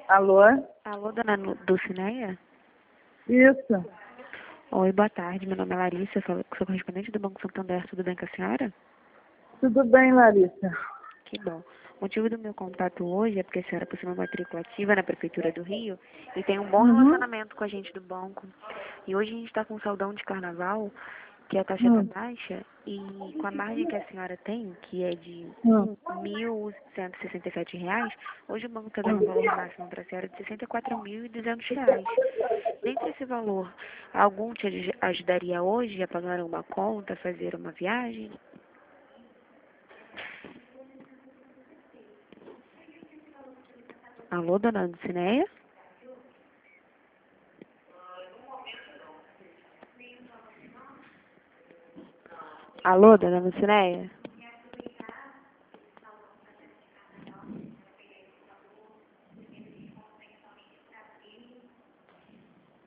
Alô? Alô, dona Dulcineia? Isso. Oi, boa tarde. Meu nome é Larissa, sou correspondente do Banco Santander. Tudo bem com a senhora? Tudo bem, Larissa? Que bom. O motivo do meu contato hoje é porque a senhora possui uma matrícula ativa na Prefeitura do Rio e tem um bom Uhum. relacionamento com a gente do banco. E hoje a gente está com um saldão de carnaval, que a taxa está Hum. baixa, e com a margem que a senhora tem, que é de Hum. R$ 1.167, hoje o banco está dando um Hum. valor máximo para a senhora de R$ 64.200. Dentre esse valor, algum te ajudaria hoje a pagar uma conta, fazer uma viagem? Alô, dona Dulcineia? Alô, dona Dulcineia?